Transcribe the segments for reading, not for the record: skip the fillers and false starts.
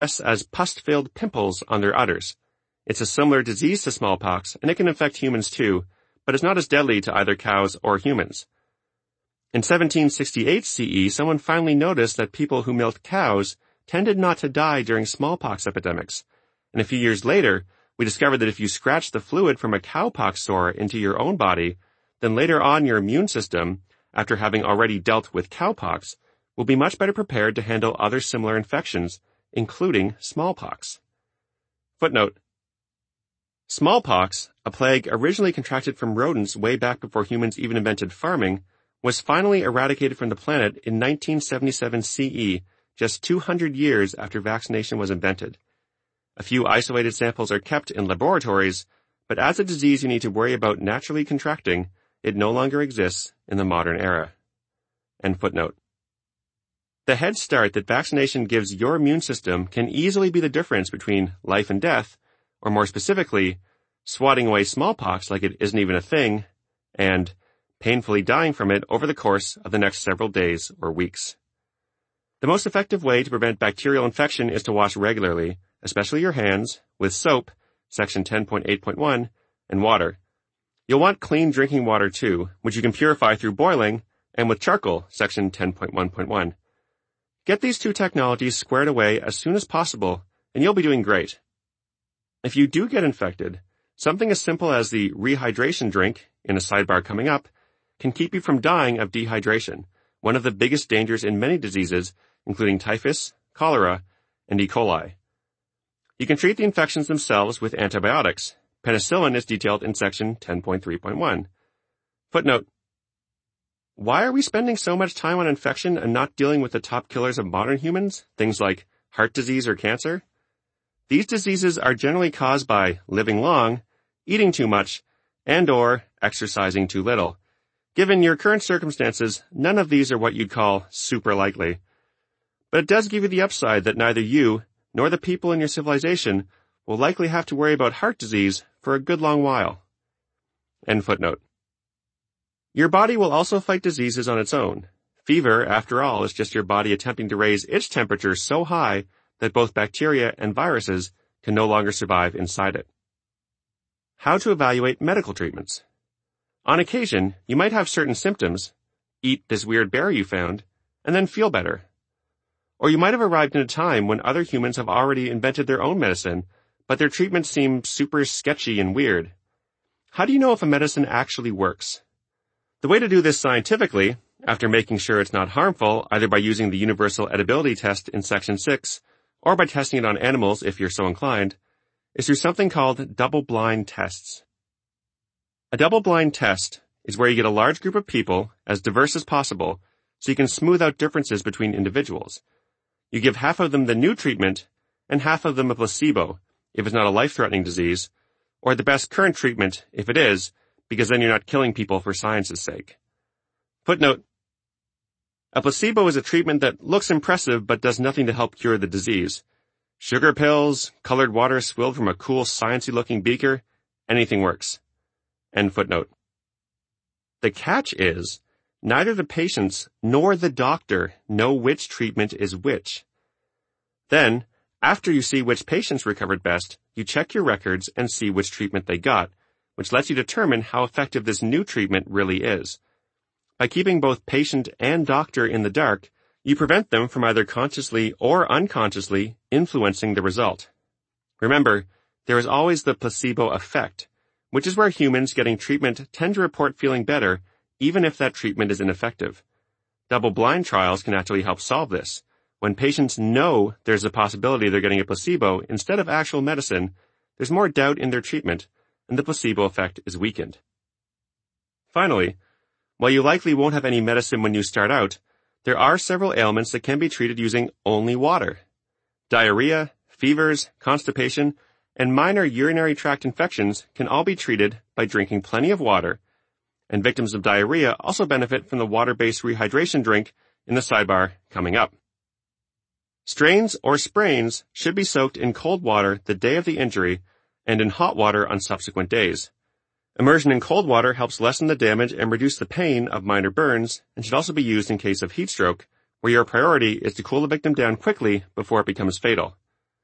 as pus-filled pimples on their udders. It's a similar disease to smallpox, and it can infect humans too, but it's not as deadly to either cows or humans. In 1768 CE, someone finally noticed that people who milked cows tended not to die during smallpox epidemics. And a few years later, we discovered that if you scratch the fluid from a cowpox sore into your own body, then later on your immune system, after having already dealt with cowpox, will be much better prepared to handle other similar infections, including smallpox. Footnote: smallpox, a plague originally contracted from rodents way back before humans even invented farming, was finally eradicated from the planet in 1977 CE, just 200 years after vaccination was invented. A few isolated samples are kept in laboratories, but as a disease you need to worry about naturally contracting, it no longer exists in the modern era. End footnote. The head start that vaccination gives your immune system can easily be the difference between life and death, or more specifically, swatting away smallpox like it isn't even a thing, and painfully dying from it over the course of the next several days or weeks. The most effective way to prevent bacterial infection is to wash regularly, especially your hands, with soap, section 10.8.1, and water. You'll want clean drinking water too, which you can purify through boiling, and with charcoal, section 10.1.1. Get these two technologies squared away as soon as possible, and you'll be doing great. If you do get infected, something as simple as the rehydration drink, in a sidebar coming up, can keep you from dying of dehydration, one of the biggest dangers in many diseases, including typhus, cholera, and E. coli. You can treat the infections themselves with antibiotics. Penicillin is detailed in section 10.3.1. Footnote: why are we spending so much time on infection and not dealing with the top killers of modern humans, things like heart disease or cancer? These diseases are generally caused by living long, eating too much, and/or exercising too little. Given your current circumstances, none of these are what you'd call super likely. But it does give you the upside that neither you nor the people in your civilization will likely have to worry about heart disease for a good long while. End footnote. Your body will also fight diseases on its own. Fever, after all, is just your body attempting to raise its temperature so high that both bacteria and viruses can no longer survive inside it. How to evaluate medical treatments. On occasion, you might have certain symptoms, eat this weird berry you found, and then feel better. Or you might have arrived in a time when other humans have already invented their own medicine, but their treatments seem super sketchy and weird. How do you know if a medicine actually works? The way to do this scientifically, after making sure it's not harmful, either by using the universal edibility test in section 6, or by testing it on animals if you're so inclined, is through something called double-blind tests. A double-blind test is where you get a large group of people, as diverse as possible, so you can smooth out differences between individuals. You give half of them the new treatment, and half of them a placebo, if it's not a life-threatening disease, or the best current treatment, if it is, because then you're not killing people for science's sake. Footnote: a placebo is a treatment that looks impressive but does nothing to help cure the disease. Sugar pills, colored water swilled from a cool, sciencey-looking beaker, anything works. End footnote. The catch is, neither the patients nor the doctor know which treatment is which. Then, after you see which patients recovered best, you check your records and see which treatment they got, which lets you determine how effective this new treatment really is. By keeping both patient and doctor in the dark, you prevent them from either consciously or unconsciously influencing the result. Remember, there is always the placebo effect, which is where humans getting treatment tend to report feeling better even if that treatment is ineffective. Double-blind trials can actually help solve this. When patients know there's a possibility they're getting a placebo instead of actual medicine, there's more doubt in their treatment, and the placebo effect is weakened. Finally, while you likely won't have any medicine when you start out, there are several ailments that can be treated using only water. Diarrhea, fevers, constipation, and minor urinary tract infections can all be treated by drinking plenty of water, and victims of diarrhea also benefit from the water-based rehydration drink in the sidebar coming up. Strains or sprains should be soaked in cold water the day of the injury and in hot water on subsequent days. Immersion in cold water helps lessen the damage and reduce the pain of minor burns and should also be used in case of heat stroke, where your priority is to cool the victim down quickly before it becomes fatal.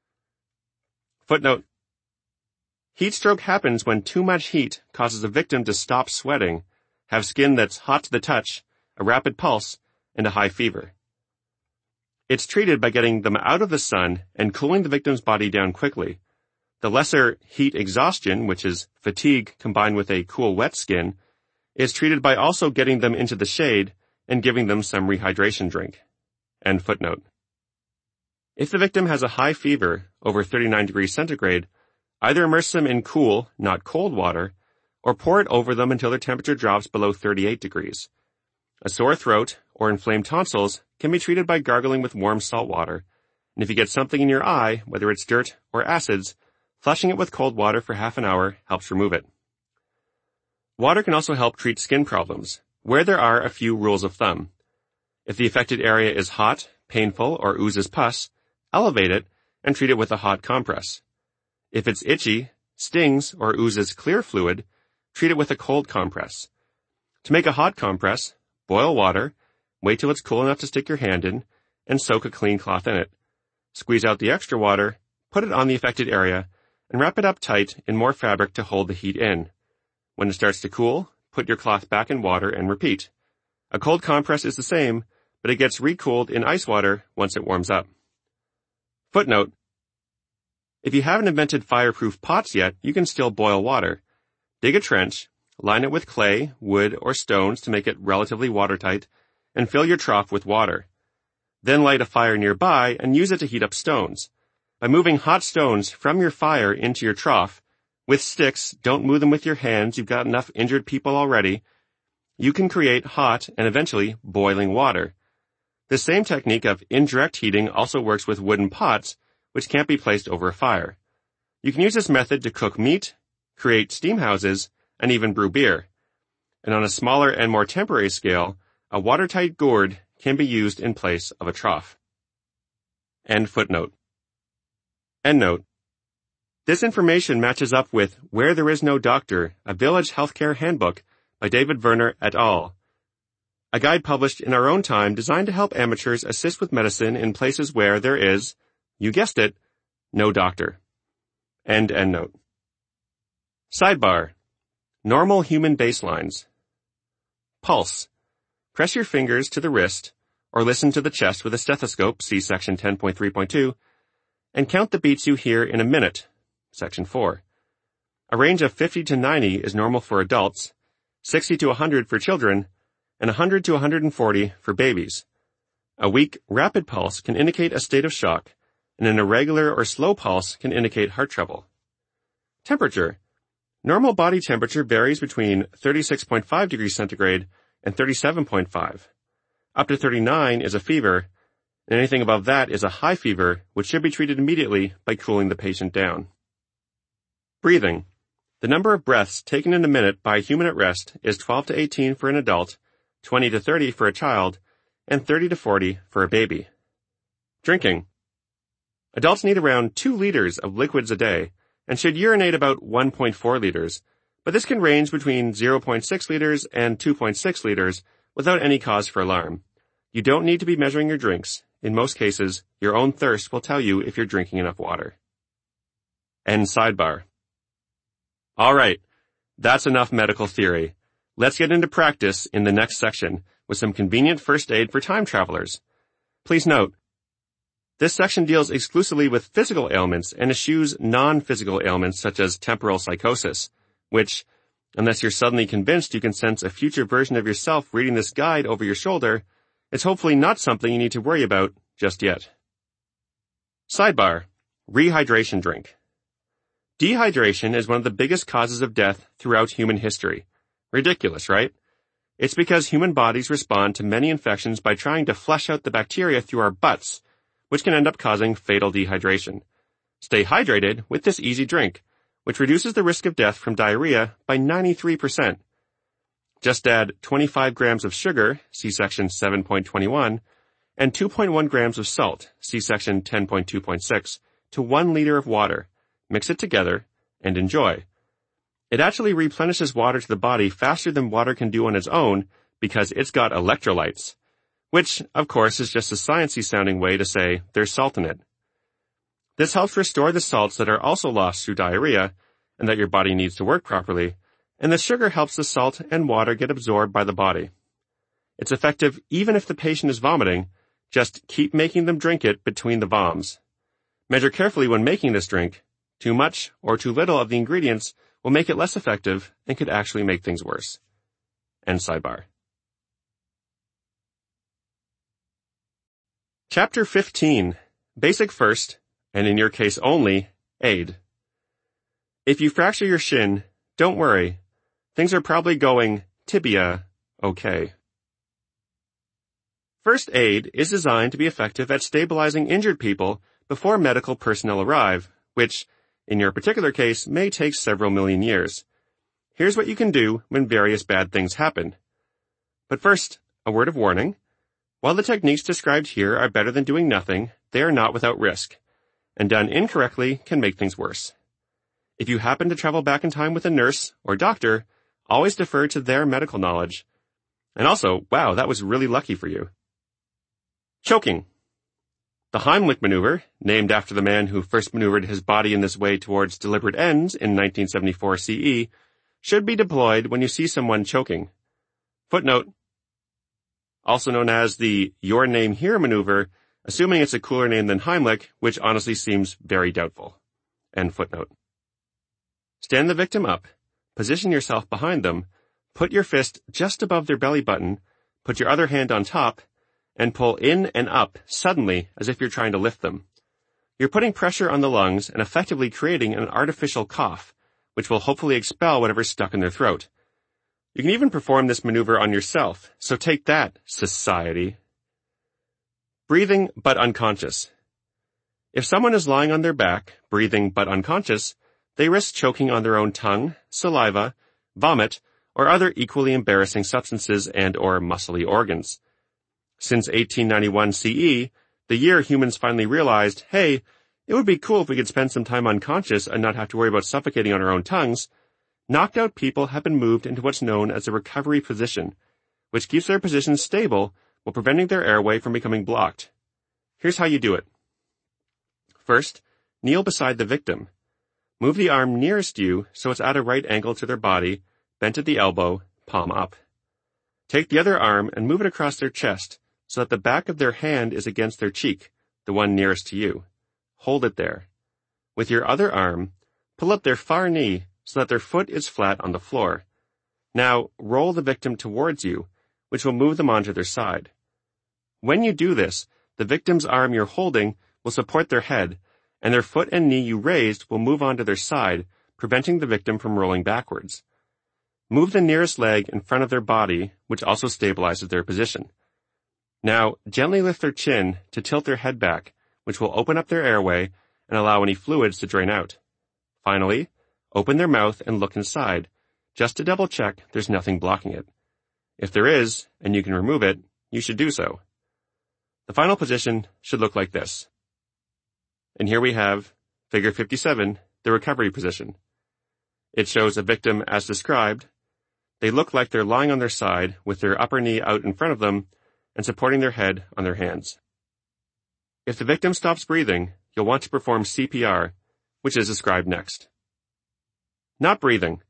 Footnote: heat stroke happens when too much heat causes a victim to stop sweating, have skin that's hot to the touch, a rapid pulse, and a high fever. It's treated by getting them out of the sun and cooling the victim's body down quickly. The lesser heat exhaustion, which is fatigue combined with a cool wet skin, is treated by also getting them into the shade and giving them some rehydration drink. End footnote. If the victim has a high fever, over 39 degrees centigrade, either immerse them in cool, not cold water, or pour it over them until their temperature drops below 38 degrees. A sore throat or inflamed tonsils can be treated by gargling with warm salt water, and if you get something in your eye, whether it's dirt or acids, flushing it with cold water for half an hour helps remove it. Water can also help treat skin problems, where there are a few rules of thumb. If the affected area is hot, painful, or oozes pus, elevate it and treat it with a hot compress. If it's itchy, stings, or oozes clear fluid, treat it with a cold compress. To make a hot compress, boil water, wait till it's cool enough to stick your hand in, and soak a clean cloth in it. Squeeze out the extra water, put it on the affected area, and wrap it up tight in more fabric to hold the heat in. When it starts to cool, put your cloth back in water and repeat. A cold compress is the same, but it gets recooled in ice water once it warms up. Footnote: if you haven't invented fireproof pots yet, you can still boil water. Dig a trench, line it with clay, wood, or stones to make it relatively watertight, and fill your trough with water. Then light a fire nearby and use it to heat up stones. By moving hot stones from your fire into your trough, with sticks, don't move them with your hands, you've got enough injured people already, you can create hot and eventually boiling water. The same technique of indirect heating also works with wooden pots, which can't be placed over a fire. You can use this method to cook meat, create steam houses, and even brew beer. And on a smaller and more temporary scale, a watertight gourd can be used in place of a trough. End footnote. Endnote. This information matches up with Where There Is No Doctor, a Village Healthcare Handbook by David Werner et al., a guide published in our own time designed to help amateurs assist with medicine in places where there is, you guessed it, no doctor. End endnote. Sidebar. Normal human baselines. Pulse. Press your fingers to the wrist, or listen to the chest with a stethoscope, see section 10.3.2, and count the beats you hear in a minute, section 4. A range of 50 to 90 is normal for adults, 60 to 100 for children, and 100 to 140 for babies. A weak, rapid pulse can indicate a state of shock, and an irregular or slow pulse can indicate heart trouble. Temperature. Normal body temperature varies between 36.5 degrees centigrade and 37.5. Up to 39 is a fever, and anything above that is a high fever, which should be treated immediately by cooling the patient down. Breathing. The number of breaths taken in a minute by a human at rest is 12 to 18 for an adult, 20 to 30 for a child, and 30 to 40 for a baby. Drinking. Adults need around 2 liters of liquids a day and should urinate about 1.4 liters, but this can range between 0.6 liters and 2.6 liters without any cause for alarm. You don't need to be measuring your drinks. In most cases, your own thirst will tell you if you're drinking enough water. End sidebar. All right, that's enough medical theory. Let's get into practice in the next section with some convenient first aid for time travelers. Please note, this section deals exclusively with physical ailments and eschews non-physical ailments such as temporal psychosis, which, unless you're suddenly convinced you can sense a future version of yourself reading this guide over your shoulder, it's hopefully not something you need to worry about just yet. Sidebar. Rehydration drink. Dehydration is one of the biggest causes of death throughout human history. Ridiculous, right? It's because human bodies respond to many infections by trying to flush out the bacteria through our butts, which can end up causing fatal dehydration. Stay hydrated with this easy drink, which reduces the risk of death from diarrhea by 93%. Just add 25 grams of sugar, see section 7.21, and 2.1 grams of salt, see section 10.2.6, to 1 liter of water. Mix it together, and enjoy. It actually replenishes water to the body faster than water can do on its own because it's got electrolytes, which, of course, is just a sciencey sounding way to say there's salt in it. This helps restore the salts that are also lost through diarrhea and that your body needs to work properly, and the sugar helps the salt and water get absorbed by the body. It's effective even if the patient is vomiting. Just keep making them drink it between the voms. Measure carefully when making this drink. Too much or too little of the ingredients will make it less effective and could actually make things worse. End sidebar. Chapter 15. Basic first, and in your case only, aid. If you fracture your shin, don't worry. Things are probably going tibia okay. First aid is designed to be effective at stabilizing injured people before medical personnel arrive, which, in your particular case, may take several million years. Here's what you can do when various bad things happen. But first, a word of warning. While the techniques described here are better than doing nothing, they are not without risk, and done incorrectly can make things worse. If you happen to travel back in time with a nurse or doctor, always defer to their medical knowledge. And also, wow, that was really lucky for you. Choking. The Heimlich maneuver, named after the man who first maneuvered his body in this way towards deliberate ends in 1974 CE, should be deployed when you see someone choking. Footnote. Also known as the Your Name Here maneuver, assuming it's a cooler name than Heimlich, which honestly seems very doubtful. End footnote. Stand the victim up, position yourself behind them, put your fist just above their belly button, put your other hand on top, and pull in and up suddenly as if you're trying to lift them. You're putting pressure on the lungs and effectively creating an artificial cough, which will hopefully expel whatever's stuck in their throat. You can even perform this maneuver on yourself, so take that, society. Breathing but unconscious. If someone is lying on their back, breathing but unconscious, they risk choking on their own tongue, saliva, vomit, or other equally embarrassing substances and/or muscly organs. Since 1891 CE, the year humans finally realized, hey, it would be cool if we could spend some time unconscious and not have to worry about suffocating on our own tongues, knocked out people have been moved into what's known as a recovery position, which keeps their position stable while preventing their airway from becoming blocked. Here's how you do it. First, kneel beside the victim. Move the arm nearest you so it's at a right angle to their body, bent at the elbow, palm up. Take the other arm and move it across their chest so that the back of their hand is against their cheek, the one nearest to you. Hold it there. With your other arm, pull up their far knee so that their foot is flat on the floor. Now, roll the victim towards you, which will move them onto their side. When you do this, the victim's arm you're holding will support their head, and their foot and knee you raised will move onto their side, preventing the victim from rolling backwards. Move the nearest leg in front of their body, which also stabilizes their position. Now, gently lift their chin to tilt their head back, which will open up their airway and allow any fluids to drain out. Finally, open their mouth and look inside, just to double check there's nothing blocking it. If there is, and you can remove it, you should do so. The final position should look like this. And here we have, figure 57, the recovery position. It shows a victim as described. They look like they're lying on their side with their upper knee out in front of them and supporting their head on their hands. If the victim stops breathing, you'll want to perform CPR, which is described next. Not breathing.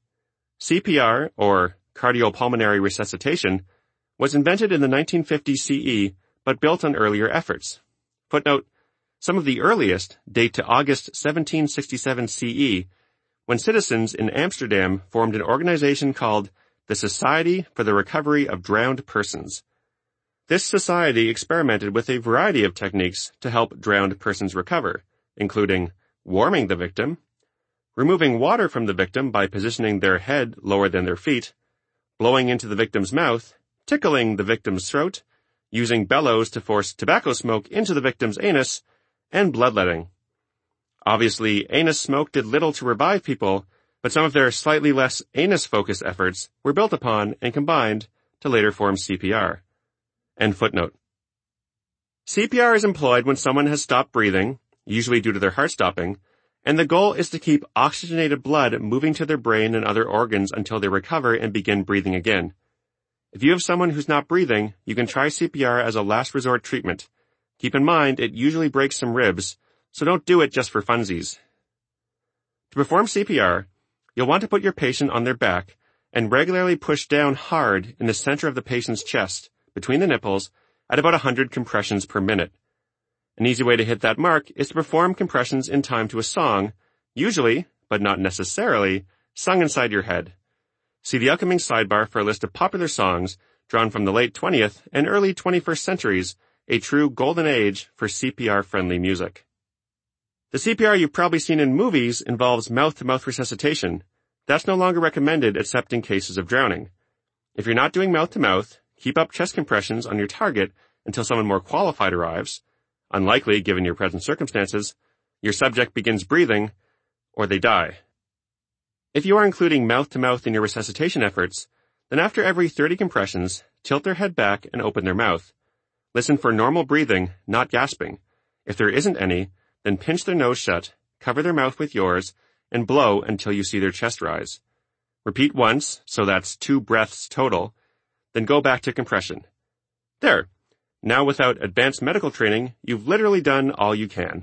CPR, or cardiopulmonary resuscitation, was invented in the 1950s CE, but built on earlier efforts. Footnote, some of the earliest date to August 1767 CE, when citizens in Amsterdam formed an organization called the Society for the Recovery of Drowned Persons. This society experimented with a variety of techniques to help drowned persons recover, including warming the victim, removing water from the victim by positioning their head lower than their feet, blowing into the victim's mouth, tickling the victim's throat, using bellows to force tobacco smoke into the victim's anus, and bloodletting. Obviously, anus smoke did little to revive people, but some of their slightly less anus-focused efforts were built upon and combined to later form CPR. End footnote. CPR is employed when someone has stopped breathing, usually due to their heart stopping, and the goal is to keep oxygenated blood moving to their brain and other organs until they recover and begin breathing again. If you have someone who's not breathing, you can try CPR as a last resort treatment. Keep in mind it usually breaks some ribs, so don't do it just for funsies. To perform CPR, you'll want to put your patient on their back and regularly push down hard in the center of the patient's chest, between the nipples, at about 100 compressions per minute. An easy way to hit that mark is to perform compressions in time to a song, usually, but not necessarily, sung inside your head. See the upcoming sidebar for a list of popular songs drawn from the late 20th and early 21st centuries, a true golden age for CPR-friendly music. The CPR you've probably seen in movies involves mouth-to-mouth resuscitation. That's no longer recommended except in cases of drowning. If you're not doing mouth-to-mouth, keep up chest compressions on your target until someone more qualified arrives. Unlikely, given your present circumstances, your subject begins breathing, or they die. If you are including mouth-to-mouth in your resuscitation efforts, then after every 30 compressions, tilt their head back and open their mouth. Listen for normal breathing, not gasping. If there isn't any, then pinch their nose shut, cover their mouth with yours, and blow until you see their chest rise. Repeat once, so that's 2 breaths total, then go back to compression. There. Now without advanced medical training, you've literally done all you can.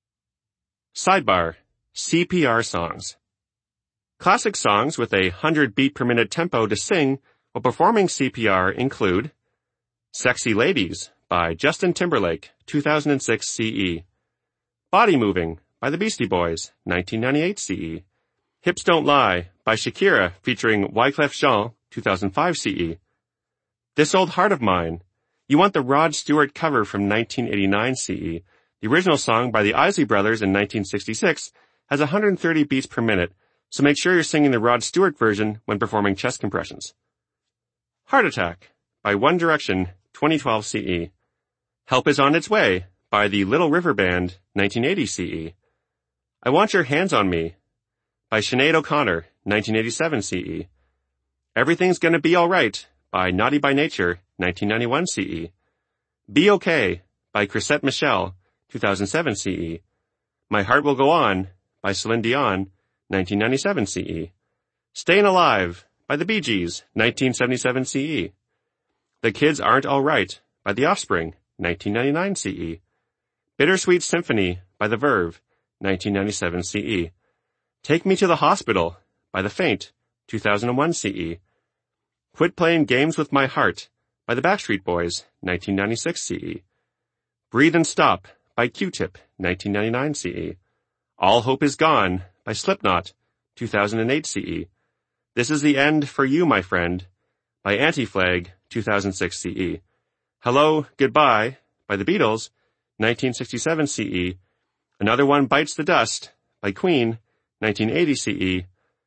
Sidebar: CPR songs. Classic songs with a 100 beat per minute tempo to sing while performing CPR include Sexy Ladies by Justin Timberlake, 2006 CE. Body Moving by the Beastie Boys, 1998 CE. Hips Don't Lie by Shakira featuring Wyclef Jean, 2005 CE. This Old Heart of Mine. You want the Rod Stewart cover from 1989 CE. The original song by the Isley Brothers in 1966 has 130 beats per minute, so make sure you're singing the Rod Stewart version when performing chest compressions. Heart Attack by One Direction, 2012 CE. Help Is On Its Way by the Little River Band, 1980 CE. I Want Your Hands on Me by Sinead O'Connor, 1987 CE. Everything's Gonna Be Alright by Naughty by Nature, 1991 CE. Be Okay by Chrisette Michele, 2007 CE. My Heart Will Go On by Celine Dion, 1997 CE. Stayin' Alive by the Bee Gees, 1977 CE. The Kids Aren't All Right by The Offspring, 1999 CE. Bittersweet Symphony by The Verve, 1997 CE. Take Me to the Hospital by The Faint, 2001 CE. Quit Playing Games with My Heart by the Backstreet Boys, 1996 CE. Breathe and Stop by Q-Tip, 1999 CE. All Hope Is Gone by Slipknot, 2008 CE. This Is the End for You, My Friend by Anti-Flag, 2006 CE. Hello, Goodbye by the Beatles, 1967 CE. Another One Bites the Dust by Queen, 1980 CE.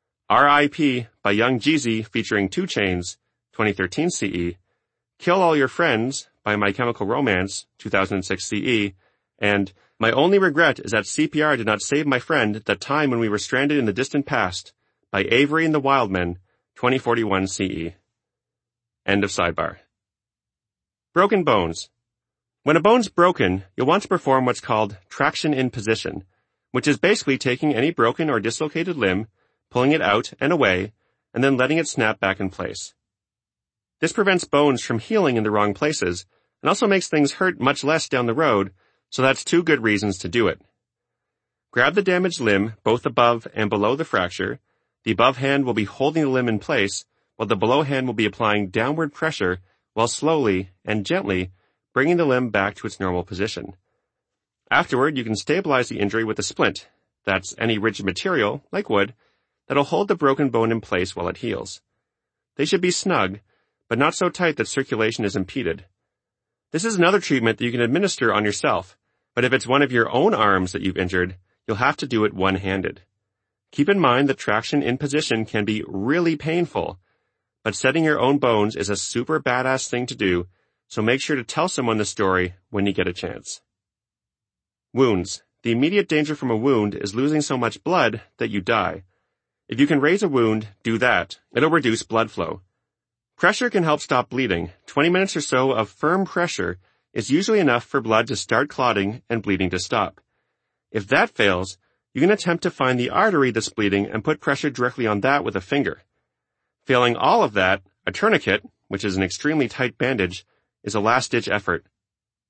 R.I.P. by Young Jeezy featuring 2 Chainz, 2013 CE. Kill All Your Friends by My Chemical Romance, 2006 CE. And My Only Regret is that CPR did not save my friend that time when we were stranded in the distant past by Avery and the Wildmen, 2041 CE. End of sidebar. Broken bones. When a bone's broken, you'll want to perform what's called traction in position, which is basically taking any broken or dislocated limb, pulling it out and away, and then letting it snap back in place. This prevents bones from healing in the wrong places, and also makes things hurt much less down the road, so that's 2 good reasons to do it. Grab the damaged limb both above and below the fracture. The above hand will be holding the limb in place, while the below hand will be applying downward pressure while slowly and gently bringing the limb back to its normal position. Afterward, you can stabilize the injury with a splint. That's any rigid material, like wood, that'll hold the broken bone in place while it heals. They should be snug, but not so tight that circulation is impeded. This is another treatment that you can administer on yourself, but if it's one of your own arms that you've injured, you'll have to do it one-handed. Keep in mind that traction in position can be really painful, but setting your own bones is a super badass thing to do, so make sure to tell someone the story when you get a chance. Wounds. The immediate danger from a wound is losing so much blood that you die. If you can raise a wound, do that. It'll reduce blood flow. Pressure can help stop bleeding. 20 minutes or so of firm pressure is usually enough for blood to start clotting and bleeding to stop. If that fails, you can attempt to find the artery that's bleeding and put pressure directly on that with a finger. Failing all of that, a tourniquet, which is an extremely tight bandage, is a last-ditch effort.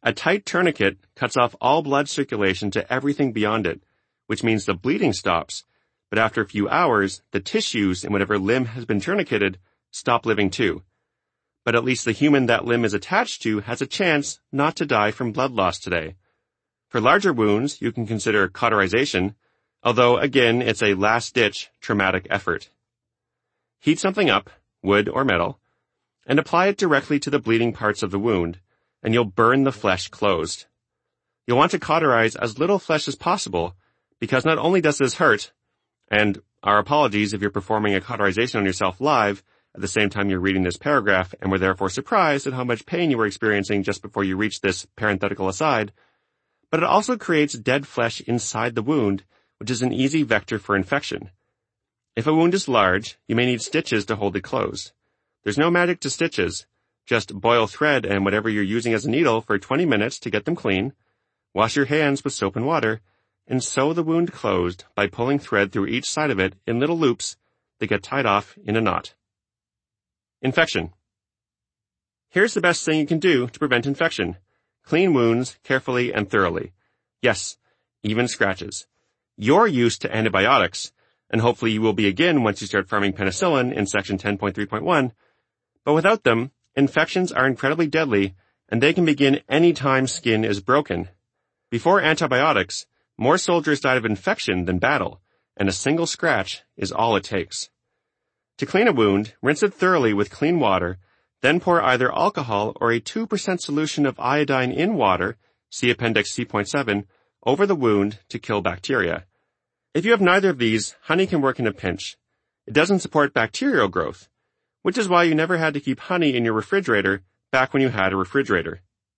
A tight tourniquet cuts off all blood circulation to everything beyond it, which means the bleeding stops, but after a few hours, the tissues in whatever limb has been tourniqueted stop living too. But at least the human that limb is attached to has a chance not to die from blood loss today. For larger wounds, you can consider cauterization, although again it's a last-ditch traumatic effort. Heat something up, wood or metal, and apply it directly to the bleeding parts of the wound, and you'll burn the flesh closed. You'll want to cauterize as little flesh as possible, because not only does this hurt, and our apologies if you're performing a cauterization on yourself live at the same time you're reading this paragraph and were therefore surprised at how much pain you were experiencing just before you reached this parenthetical aside, but it also creates dead flesh inside the wound, which is an easy vector for infection. If a wound is large, you may need stitches to hold it closed. There's no magic to stitches. Just boil thread and whatever you're using as a needle for 20 minutes to get them clean, wash your hands with soap and water, and sew the wound closed by pulling thread through each side of it in little loops that get tied off in a knot. Infection. Here's the best thing you can do to prevent infection. Clean wounds carefully and thoroughly. Yes, even scratches. You're used to antibiotics, and hopefully you will be again once you start farming penicillin in section 10.3.1, but without them, infections are incredibly deadly, and they can begin any time skin is broken. Before antibiotics, more soldiers died of infection than battle, and a single scratch is all it takes. To clean a wound, rinse it thoroughly with clean water, then pour either alcohol or a 2% solution of iodine in water, see Appendix C.7, over the wound to kill bacteria. If you have neither of these, honey can work in a pinch. It doesn't support bacterial growth, which is why you never had to keep honey in your refrigerator back when you had a refrigerator.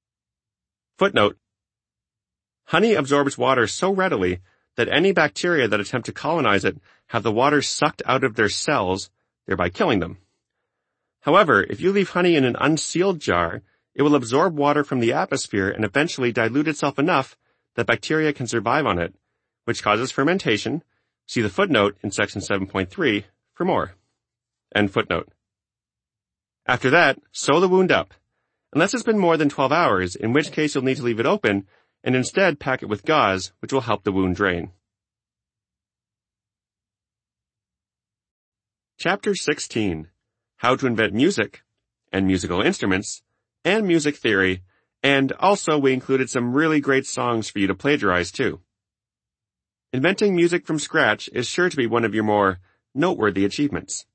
Footnote: honey absorbs water so readily that any bacteria that attempt to colonize it have the water sucked out of their cells, thereby killing them. However, if you leave honey in an unsealed jar, it will absorb water from the atmosphere and eventually dilute itself enough that bacteria can survive on it, which causes fermentation. See the footnote in section 7.3 for more. End footnote. After that, sew the wound up, unless it's been more than 12 hours, in which case you'll need to leave it open and instead pack it with gauze, which will help the wound drain. Chapter 16. How to invent music, and musical instruments, and music theory, and also we included some really great songs for you to plagiarize too. Inventing music from scratch is sure to be one of your more noteworthy achievements.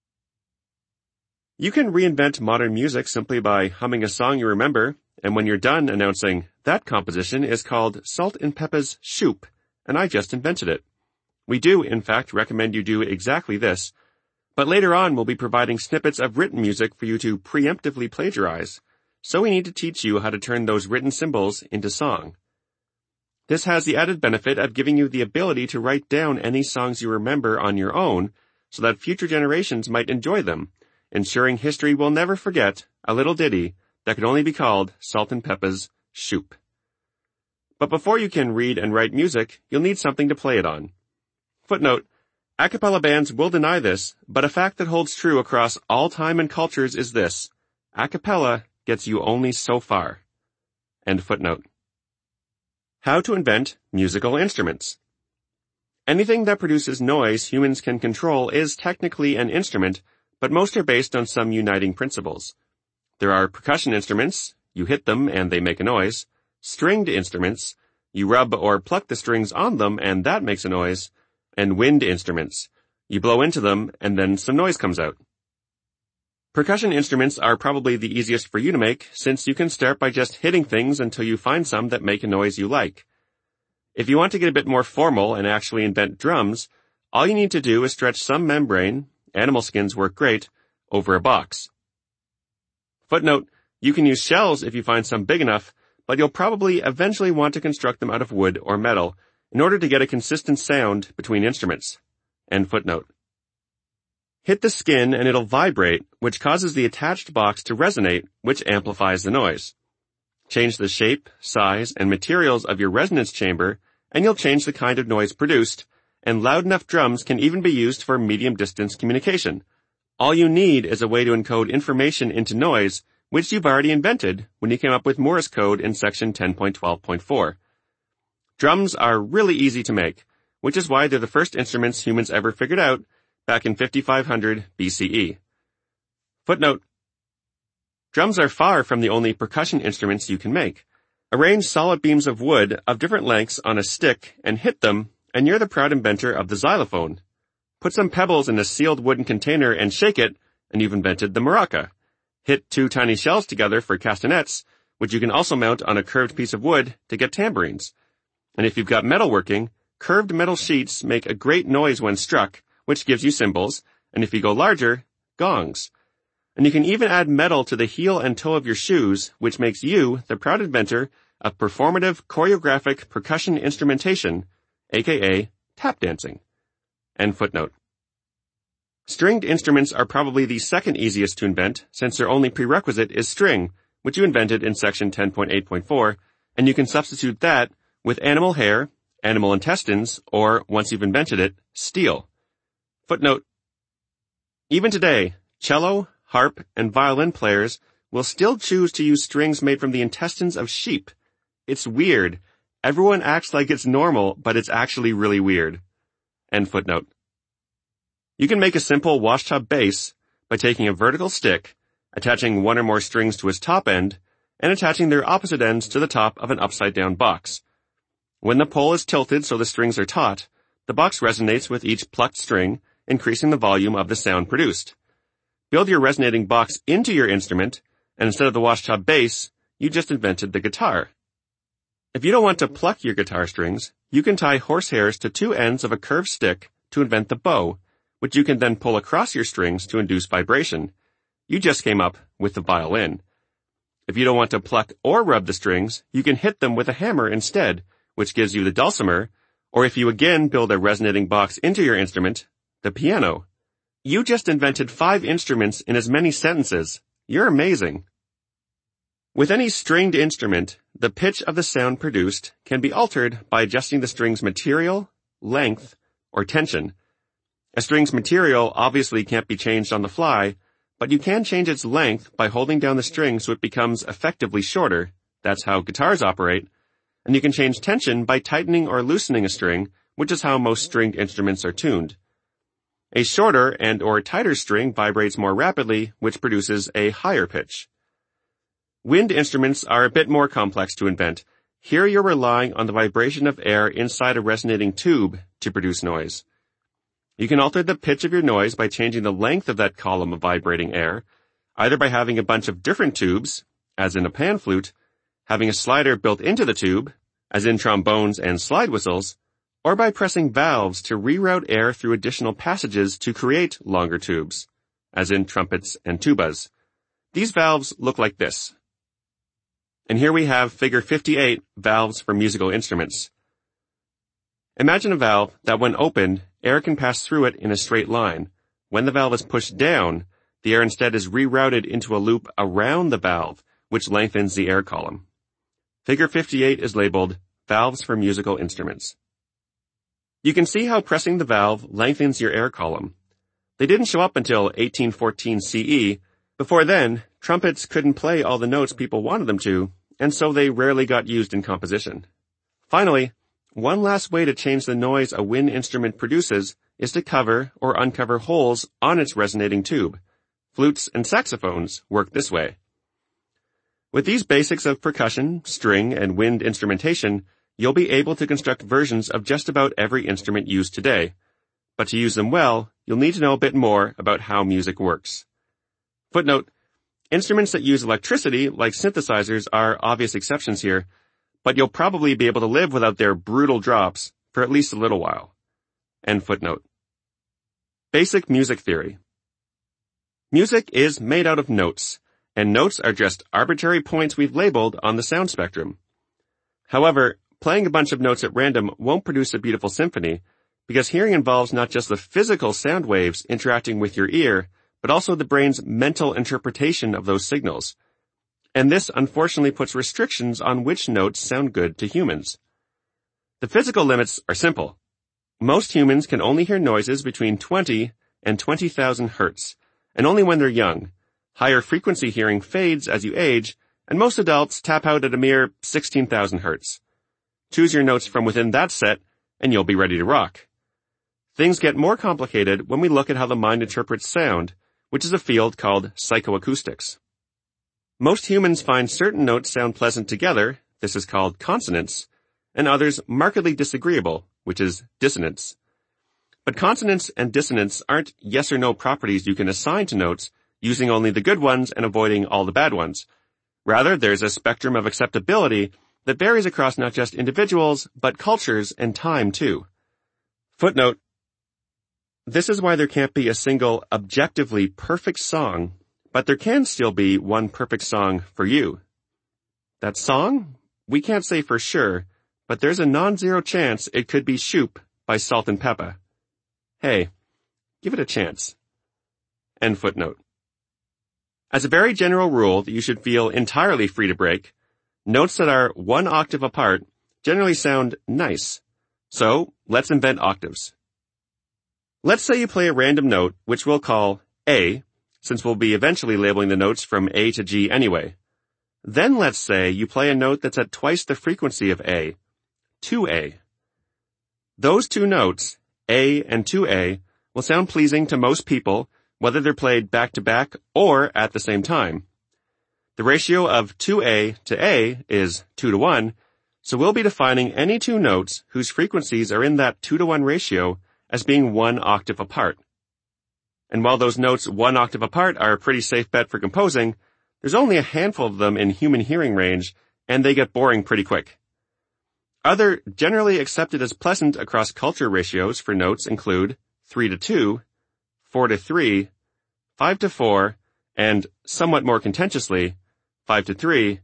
You can reinvent modern music simply by humming a song you remember, and when you're done announcing, that composition is called Salt and Peppa's Shoop, and I just invented it. We do, in fact, recommend you do exactly this, but later on we'll be providing snippets of written music for you to preemptively plagiarize, so we need to teach you how to turn those written symbols into song. This has the added benefit of giving you the ability to write down any songs you remember on your own, so that future generations might enjoy them, ensuring history will never forget a little ditty that could only be called Salt and Peppa's Shoop. But before you can read and write music, you'll need something to play it on. Footnote: a cappella bands will deny this, but a fact that holds true across all time and cultures is this: a cappella gets you only so far. End footnote. How to invent musical instruments. Anything that produces noise humans can control is technically an instrument, but most are based on some uniting principles. There are percussion instruments, you hit them and they make a noise; stringed instruments, you rub or pluck the strings on them and that makes a noise; and wind instruments, you blow into them and then some noise comes out. Percussion instruments are probably the easiest for you to make, since you can start by just hitting things until you find some that make a noise you like. If you want to get a bit more formal and actually invent drums, all you need to do is stretch some membrane, animal skins work great, over a box. Footnote: you can use shells if you find some big enough, but you'll probably eventually want to construct them out of wood or metal in order to get a consistent sound between instruments. End footnote. Hit the skin and it'll vibrate, which causes the attached box to resonate, which amplifies the noise. Change the shape, size, and materials of your resonance chamber, and you'll change the kind of noise produced, and loud enough drums can even be used for medium-distance communication. All you need is a way to encode information into noise, which you've already invented when you came up with Morse code in section 10.12.4. Drums are really easy to make, which is why they're the first instruments humans ever figured out back in 5500 BCE. Footnote: drums are far from the only percussion instruments you can make. Arrange solid beams of wood of different lengths on a stick and hit them, and you're the proud inventor of the xylophone. Put some pebbles in a sealed wooden container and shake it, and you've invented the maraca. Hit 2 tiny shells together for castanets, which you can also mount on a curved piece of wood to get tambourines. And if you've got metalworking, curved metal sheets make a great noise when struck, which gives you cymbals, and if you go larger, gongs. And you can even add metal to the heel and toe of your shoes, which makes you the proud inventor of performative choreographic percussion instrumentation, aka tap dancing. End footnote. Stringed instruments are probably the second easiest to invent, since their only prerequisite is string, which you invented in section 10.8.4, and you can substitute that with animal hair, animal intestines, or, once you've invented it, steel. Footnote: even today, cello, harp, and violin players will still choose to use strings made from the intestines of sheep. It's weird. Everyone acts like it's normal, but it's actually really weird. End footnote. You can make a simple washtub bass by taking a vertical stick, attaching one or more strings to its top end, and attaching their opposite ends to the top of an upside-down box. When the pole is tilted so the strings are taut, the box resonates with each plucked string, increasing the volume of the sound produced. Build your resonating box into your instrument, and instead of the washtub bass, you just invented the guitar. If you don't want to pluck your guitar strings, you can tie horsehairs to 2 ends of a curved stick to invent the bow, which you can then pull across your strings to induce vibration. You just came up with the violin. If you don't want to pluck or rub the strings, you can hit them with a hammer instead, which gives you the dulcimer, or if you again build a resonating box into your instrument, the piano. You just invented 5 instruments in as many sentences. You're amazing. With any stringed instrument, the pitch of the sound produced can be altered by adjusting the string's material, length, or tension. A string's material obviously can't be changed on the fly, but you can change its length by holding down the string so it becomes effectively shorter. That's how guitars operate. And you can change tension by tightening or loosening a string, which is how most stringed instruments are tuned. A shorter and or tighter string vibrates more rapidly, which produces a higher pitch. Wind instruments are a bit more complex to invent. Here you're relying on the vibration of air inside a resonating tube to produce noise. You can alter the pitch of your noise by changing the length of that column of vibrating air, either by having a bunch of different tubes, as in a pan flute, having a slider built into the tube, as in trombones and slide whistles, or by pressing valves to reroute air through additional passages to create longer tubes, as in trumpets and tubas. These valves look like this. And here we have figure 58, valves for musical instruments. Imagine a valve that when opened, air can pass through it in a straight line. When the valve is pushed down, the air instead is rerouted into a loop around the valve, which lengthens the air column. Figure 58 is labeled valves for musical instruments. You can see how pressing the valve lengthens your air column. They didn't show up until 1814 CE. Before then, trumpets couldn't play all the notes people wanted them to, and so they rarely got used in composition. Finally, one last way to change the noise a wind instrument produces is to cover or uncover holes on its resonating tube. Flutes and saxophones work this way. With these basics of percussion, string, and wind instrumentation, you'll be able to construct versions of just about every instrument used today. But to use them well, you'll need to know a bit more about how music works. Footnote: instruments that use electricity, like synthesizers, are obvious exceptions here, but you'll probably be able to live without their brutal drops for at least a little while. End footnote. Basic music theory. Music is made out of notes, and notes are just arbitrary points we've labeled on the sound spectrum. However, playing a bunch of notes at random won't produce a beautiful symphony, because hearing involves not just the physical sound waves interacting with your ear, but also the brain's mental interpretation of those signals. And this unfortunately puts restrictions on which notes sound good to humans. The physical limits are simple. Most humans can only hear noises between 20 and 20,000 hertz, and only when they're young. Higher frequency hearing fades as you age, and most adults tap out at a mere 16,000 hertz. Choose your notes from within that set, and you'll be ready to rock. Things get more complicated when we look at how the mind interprets sound, which is a field called psychoacoustics. Most humans find certain notes sound pleasant together, this is called consonance, and others markedly disagreeable, which is dissonance. But consonance and dissonance aren't yes or no properties you can assign to notes, using only the good ones and avoiding all the bad ones. Rather, there's a spectrum of acceptability that varies across not just individuals, but cultures and time too. Footnote: this is why there can't be a single objectively perfect song, but there can still be one perfect song for you. That song? We can't say for sure, but there's a non-zero chance it could be Shoop by Salt and Peppa. Hey, give it a chance. End footnote. As a very general rule that you should feel entirely free to break, notes that are one octave apart generally sound nice. So, let's invent octaves. Let's say you play a random note, which we'll call A, since we'll be eventually labeling the notes from A to G anyway. Then let's say you play a note that's at twice the frequency of A, 2A. Those two notes, A and 2A, will sound pleasing to most people, whether they're played back-to-back or at the same time. The ratio of 2A to A is 2:1, so we'll be defining any two notes whose frequencies are in that 2:1 ratio as being one octave apart. And while those notes one octave apart are a pretty safe bet for composing, there's only a handful of them in human hearing range, and they get boring pretty quick. Other generally accepted as pleasant across culture ratios for notes include 3:2, 4:3, 5:4, and somewhat more contentiously, 5:3,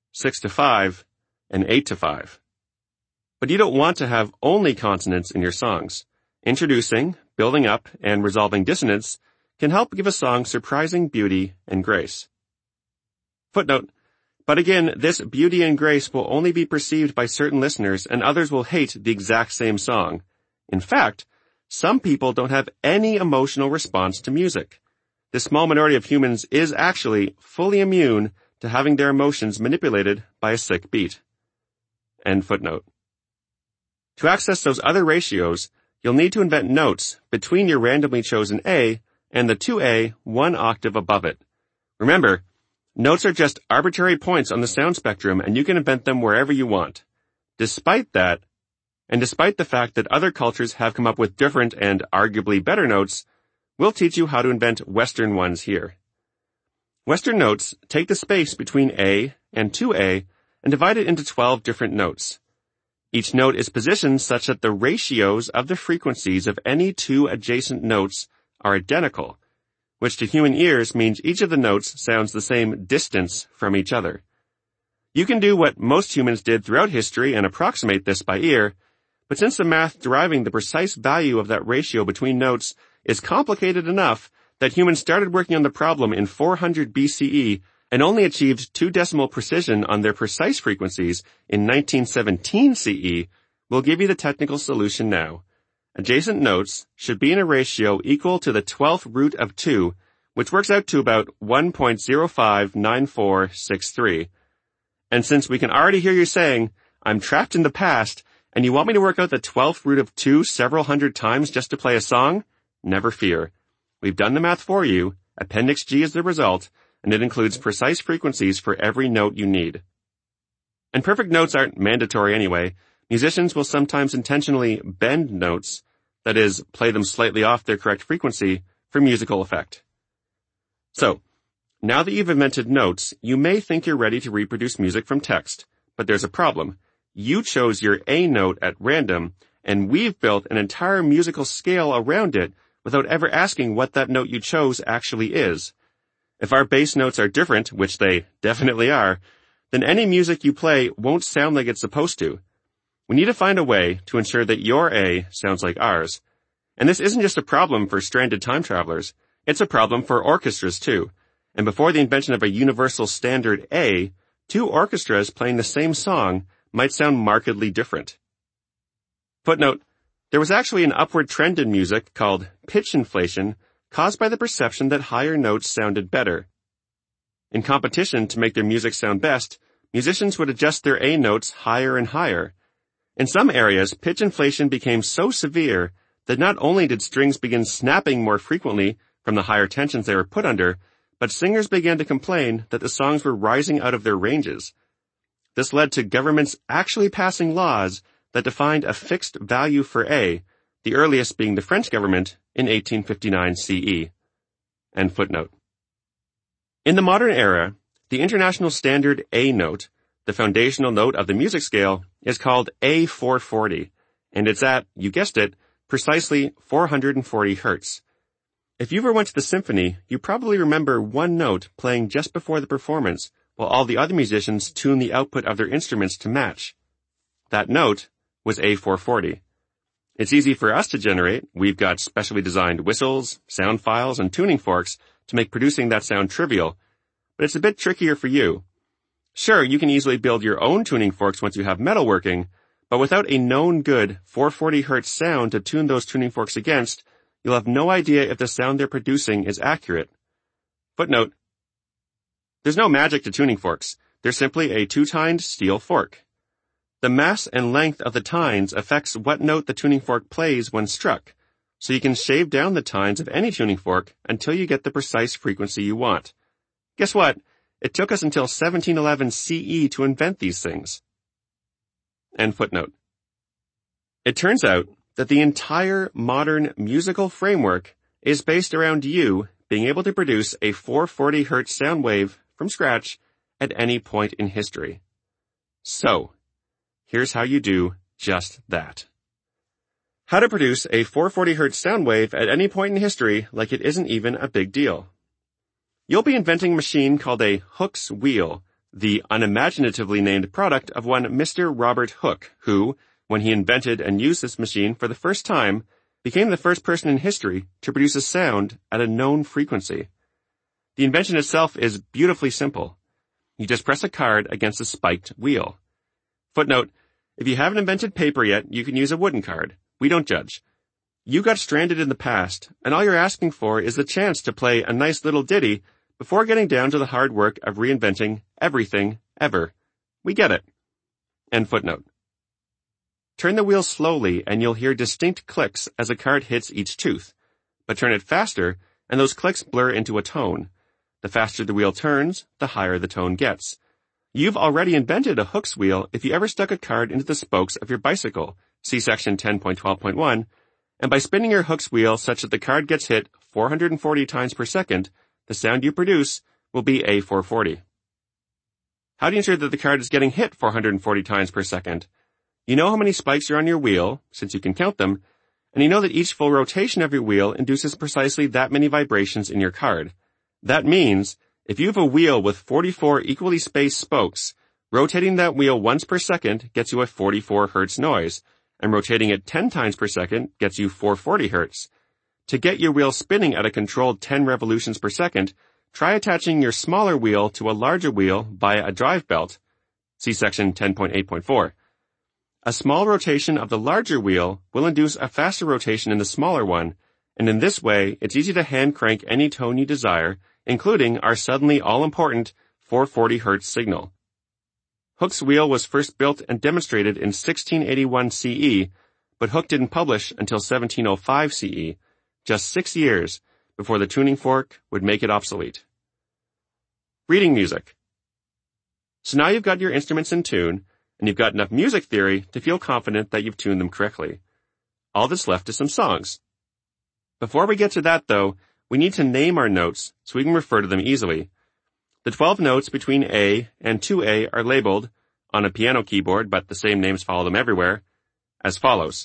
6:5, and 8:5. But you don't want to have only consonants in your songs. Introducing, building up, and resolving dissonance can help give a song surprising beauty and grace. Footnote: but again, this beauty and grace will only be perceived by certain listeners, and others will hate the exact same song. In fact, some people don't have any emotional response to music. This small minority of humans is actually fully immune to having their emotions manipulated by a sick beat. End footnote. To access those other ratios, you'll need to invent notes between your randomly chosen A and the 2A one octave above it. Remember, notes are just arbitrary points on the sound spectrum, and you can invent them wherever you want. Despite that, and despite the fact that other cultures have come up with different and arguably better notes, we'll teach you how to invent Western ones here. Western notes take the space between A and 2A and divide it into 12 different notes. Each note is positioned such that the ratios of the frequencies of any two adjacent notes are identical, which to human ears means each of the notes sounds the same distance from each other. You can do what most humans did throughout history and approximate this by ear, but since the math deriving the precise value of that ratio between notes is complicated enough that humans started working on the problem in 400 BCE and only achieved 2 decimal precision on their precise frequencies in 1917 CE, we'll give you the technical solution now. Adjacent notes should be in a ratio equal to the 12th root of 2, which works out to about 1.059463. And since we can already hear you saying, I'm trapped in the past, and you want me to work out the 12th root of 2 several hundred times just to play a song? Never fear. We've done the math for you, Appendix G is the result, and it includes precise frequencies for every note you need. And perfect notes aren't mandatory anyway. Musicians will sometimes intentionally bend notes, that is, play them slightly off their correct frequency, for musical effect. So, now that you've invented notes, you may think you're ready to reproduce music from text, but there's a problem. You chose your A note at random, and we've built an entire musical scale around it without ever asking what that note you chose actually is. If our bass notes are different, which they definitely are, then any music you play won't sound like it's supposed to. We need to find a way to ensure that your A sounds like ours. And this isn't just a problem for stranded time travelers. It's a problem for orchestras too. And before the invention of a universal standard A, 2 orchestras playing the same song might sound markedly different. Footnote: there was actually an upward trend in music called pitch inflation caused by the perception that higher notes sounded better. In competition to make their music sound best, musicians would adjust their A notes higher and higher. In some areas, pitch inflation became so severe that not only did strings begin snapping more frequently from the higher tensions they were put under, but singers began to complain that the songs were rising out of their ranges. This led to governments actually passing laws that defined a fixed value for A, the earliest being the French government in 1859 CE. End footnote. In the modern era, the international standard A note, the foundational note of the music scale, is called A440, and it's at, you guessed it, precisely 440 hertz. If you ever went to the symphony, you probably remember one note playing just before the performance, while all the other musicians tune the output of their instruments to match. That note was A440. It's easy for us to generate. We've got specially designed whistles, sound files, and tuning forks to make producing that sound trivial, but it's a bit trickier for you. Sure, you can easily build your own tuning forks once you have metalworking, but without a known good 440 Hz sound to tune those tuning forks against, you'll have no idea if the sound they're producing is accurate. Footnote: there's no magic to tuning forks. They're simply a two-tined steel fork. The mass and length of the tines affects what note the tuning fork plays when struck, so you can shave down the tines of any tuning fork until you get the precise frequency you want. Guess what? It took us until 1711 CE to invent these things. End footnote. It turns out that the entire modern musical framework is based around you being able to produce a 440 Hz sound wave from scratch at any point in history. So, here's how you do just that. How to produce a 440 Hz sound wave at any point in history like it isn't even a big deal. You'll be inventing a machine called a Hooke's wheel, the unimaginatively named product of one Mr. Robert Hooke, who, when he invented and used this machine for the first time, became the first person in history to produce a sound at a known frequency. The invention itself is beautifully simple. You just press a card against a spiked wheel. Footnote: if you haven't invented paper yet, you can use a wooden card. We don't judge. You got stranded in the past, and all you're asking for is the chance to play a nice little ditty before getting down to the hard work of reinventing everything ever. We get it. End footnote. Turn the wheel slowly and you'll hear distinct clicks as a card hits each tooth. But turn it faster and those clicks blur into a tone. The faster the wheel turns, the higher the tone gets. You've already invented a Hooke's wheel if you ever stuck a card into the spokes of your bicycle, see section 10.12.1, and by spinning your Hooke's wheel such that the card gets hit 440 times per second, the sound you produce will be A440. How do you ensure that the card is getting hit 440 times per second? You know how many spikes are on your wheel, since you can count them, and you know that each full rotation of your wheel induces precisely that many vibrations in your card. That means, if you have a wheel with 44 equally spaced spokes, rotating that wheel once per second gets you a 44 Hz noise, and rotating it 10 times per second gets you 440 Hz. To get your wheel spinning at a controlled 10 revolutions per second, try attaching your smaller wheel to a larger wheel via a drive belt. See section 10.8.4. A small rotation of the larger wheel will induce a faster rotation in the smaller one, and in this way, it's easy to hand crank any tone you desire, including our suddenly all-important 440 Hz signal. Hooke's wheel was first built and demonstrated in 1681 CE, but Hooke didn't publish until 1705 CE, just 6 years before the tuning fork would make it obsolete. Reading music. So now you've got your instruments in tune, and you've got enough music theory to feel confident that you've tuned them correctly. All that's left is some songs. Before we get to that, though, we need to name our notes so we can refer to them easily. The 12 notes between A and 2A are labeled, on a piano keyboard, but the same names follow them everywhere, as follows.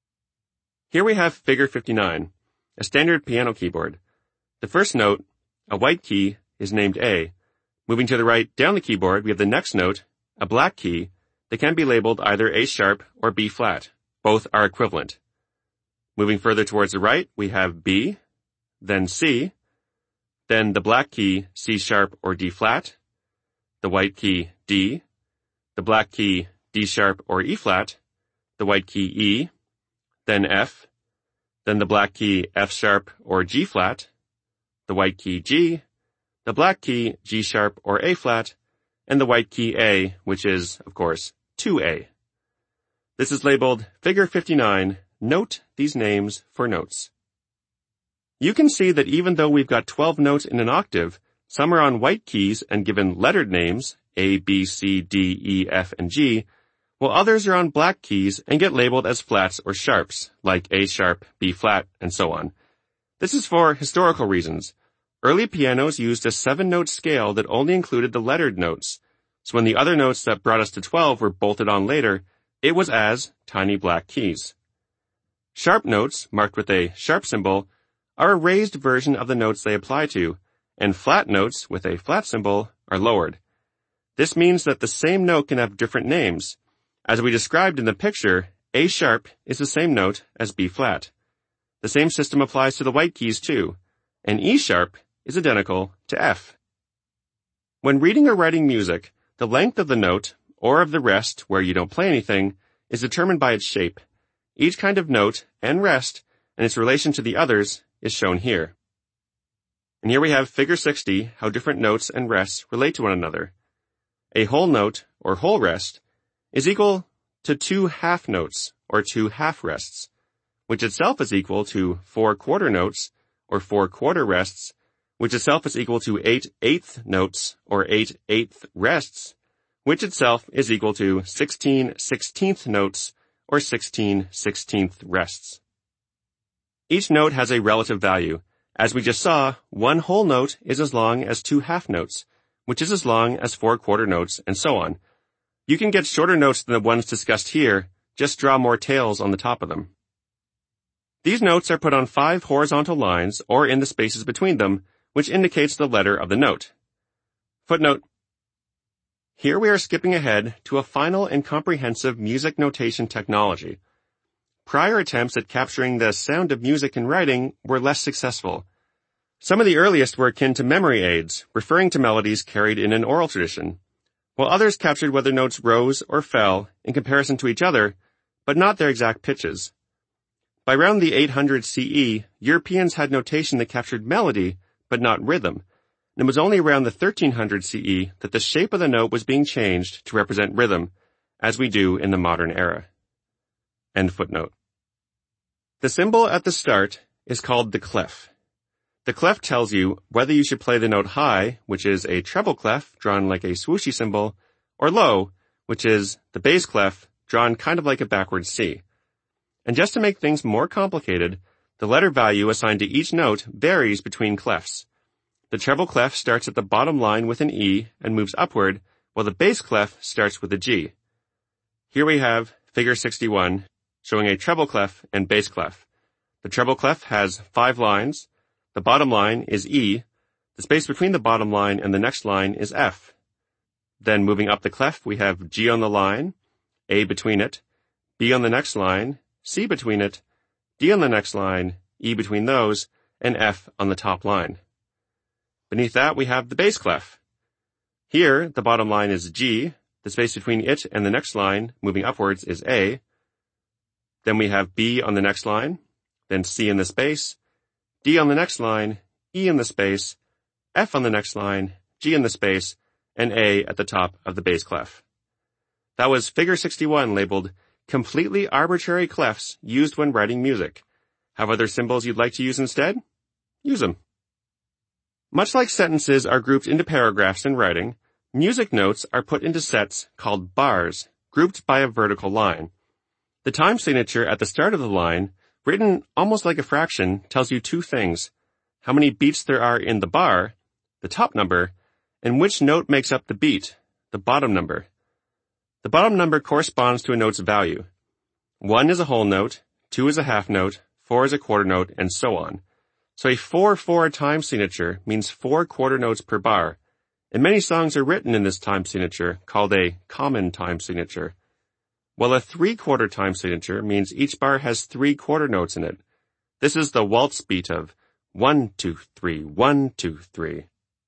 Here we have figure 59, a standard piano keyboard. The first note, a white key, is named A. Moving to the right down the keyboard, we have the next note, a black key, that can be labeled either A sharp or B flat. Both are equivalent. Moving further towards the right, we have B, then C, then the black key C sharp or D flat, the white key D, the black key D sharp or E flat, the white key E, then F, then the black key F sharp or G flat, the white key G, the black key G sharp or A flat, and the white key A, which is, of course, 2A. This is labeled Figure 59. Note these names for notes. You can see that even though we've got 12 notes in an octave, some are on white keys and given lettered names, A, B, C, D, E, F, and G, while others are on black keys and get labeled as flats or sharps, like A sharp, B flat, and so on. This is for historical reasons. Early pianos used a 7-note scale that only included the lettered notes, so when the other notes that brought us to 12 were bolted on later, it was as tiny black keys. Sharp notes, marked with a sharp symbol, are a raised version of the notes they apply to, and flat notes with a flat symbol are lowered. This means that the same note can have different names. As we described in the picture, A sharp is the same note as B flat. The same system applies to the white keys too, and E sharp is identical to F. When reading or writing music, the length of the note, or of the rest where you don't play anything, is determined by its shape. Each kind of note and rest and its relation to the others is shown here. And here we have Figure 60, how different notes and rests relate to one another. A whole note, or whole rest, is equal to 2 half notes, or 2 half rests, which itself is equal to 4 quarter notes, or 4 quarter rests, which itself is equal to 8 eighth notes, or 8 eighth rests, which itself is equal to 16 16th notes, or 16 16th rests. Each note has a relative value. As we just saw, 1 whole note is as long as 2 half notes, which is as long as 4 quarter notes, and so on. You can get shorter notes than the ones discussed here, just draw more tails on the top of them. These notes are put on 5 horizontal lines or in the spaces between them, which indicates the letter of the note. Footnote. Here we are skipping ahead to a final and comprehensive music notation technology. Prior attempts at capturing the sound of music in writing were less successful. Some of the earliest were akin to memory aids, referring to melodies carried in an oral tradition, while others captured whether notes rose or fell in comparison to each other, but not their exact pitches. By around the 800 CE, Europeans had notation that captured melody, but not rhythm, and it was only around the 1300 CE that the shape of the note was being changed to represent rhythm, as we do in the modern era. End footnote. The symbol at the start is called the clef. The clef tells you whether you should play the note high, which is a treble clef drawn like a swooshy symbol, or low, which is the bass clef drawn kind of like a backwards C. And just to make things more complicated, the letter value assigned to each note varies between clefs. The treble clef starts at the bottom line with an E and moves upward, while the bass clef starts with a G. Here we have Figure 61, showing a treble clef and bass clef. The treble clef has 5 lines. The bottom line is E. The space between the bottom line and the next line is F. Then moving up the clef, we have G on the line, A between it, B on the next line, C between it, D on the next line, E between those, and F on the top line. Beneath that, we have the bass clef. Here, the bottom line is G. The space between it and the next line, moving upwards, is A. Then we have B on the next line, then C in the space, D on the next line, E in the space, F on the next line, G in the space, and A at the top of the bass clef. That was Figure 61 labeled Completely Arbitrary Clefs Used When Writing Music. Have other symbols you'd like to use instead? Use them. Much like sentences are grouped into paragraphs in writing, music notes are put into sets called bars, grouped by a vertical line. The time signature at the start of the line, written almost like a fraction, tells you 2 things: how many beats there are in the bar, the top number, and which note makes up the beat, the bottom number. The bottom number corresponds to a note's value. 1 is a whole note, 2 is a half note, 4 is a quarter note, and so on. So a 4/4 time signature means 4 quarter notes per bar, and many songs are written in this time signature, called a common time signature. While a 3/4 time signature means each bar has 3 quarter notes in it. This is the waltz beat of 1, 2, 3, 1, 2, 3.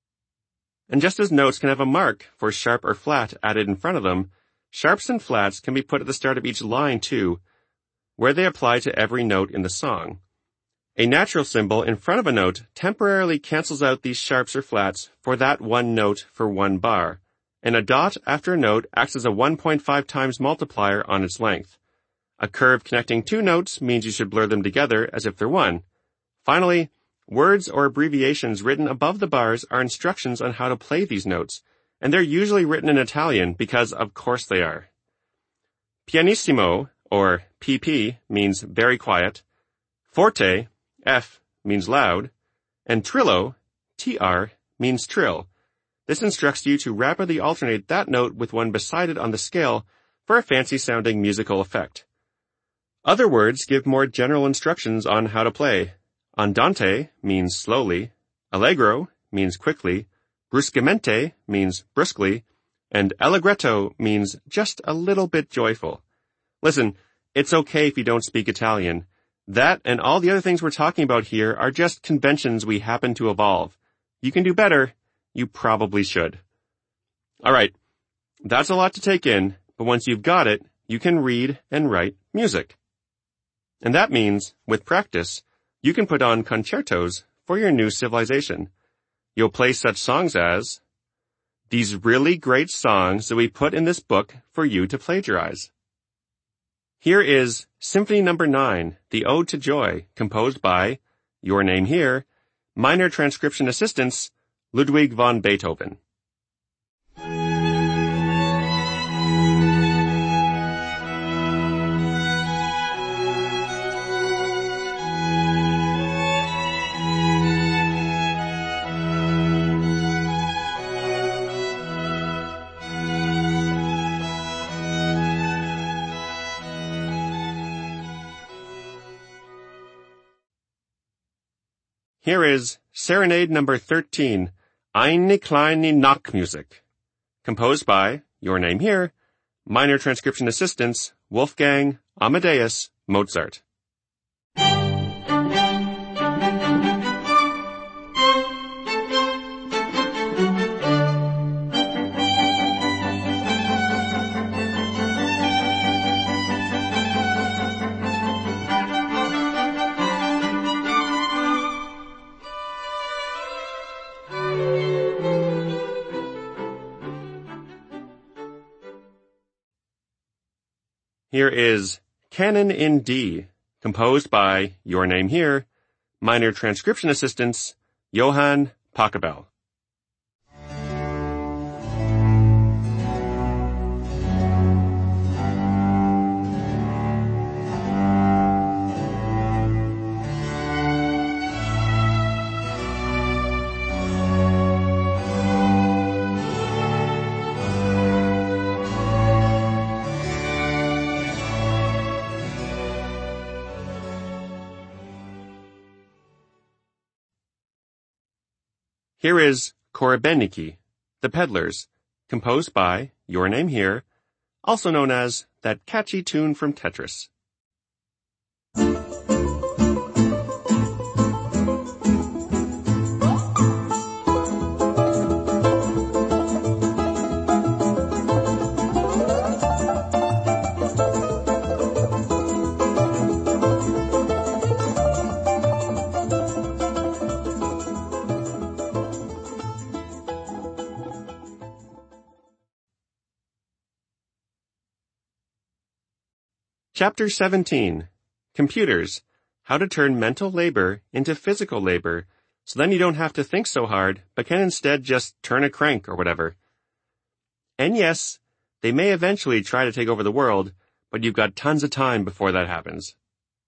And just as notes can have a mark for sharp or flat added in front of them, sharps and flats can be put at the start of each line too, where they apply to every note in the song. A natural symbol in front of a note temporarily cancels out these sharps or flats for that one note for one bar, and a dot after a note acts as a 1.5 times multiplier on its length. A curve connecting two notes means you should blur them together as if they're one. Finally, words or abbreviations written above the bars are instructions on how to play these notes, and they're usually written in Italian because of course they are. Pianissimo, or PP, means very quiet. Forte, F, means loud. And trillo, TR, means trill. This instructs you to rapidly alternate that note with one beside it on the scale for a fancy-sounding musical effect. Other words give more general instructions on how to play. Andante means slowly. Allegro means quickly. Bruscamente means briskly. And allegretto means just a little bit joyful. Listen, it's okay if you don't speak Italian. That and all the other things we're talking about here are just conventions we happen to evolve. You can do better. You probably should. All right. That's a lot to take in, but once you've got it, you can read and write music. And that means, with practice, you can put on concertos for your new civilization. You'll play such songs as, "These really great songs that we put in this book for you to plagiarize." Here is Symphony No. 9, the Ode to Joy, composed by, your name here, minor transcription assistants, Ludwig von Beethoven. Here is Serenade No. 13, Eine kleine Nachtmusik, composed by, your name here, minor transcription assistants, Wolfgang Amadeus Mozart. Here is Canon in D, composed by, your name here, minor transcription assistants, Johann Pachelbel. Here is Korobenniki, The Peddlers, composed by, your name here, also known as that catchy tune from Tetris. Chapter 17, Computers, How to Turn Mental Labor into Physical Labor, so then you don't have to think so hard, but can instead just turn a crank or whatever. And yes, they may eventually try to take over the world, but you've got tons of time before that happens.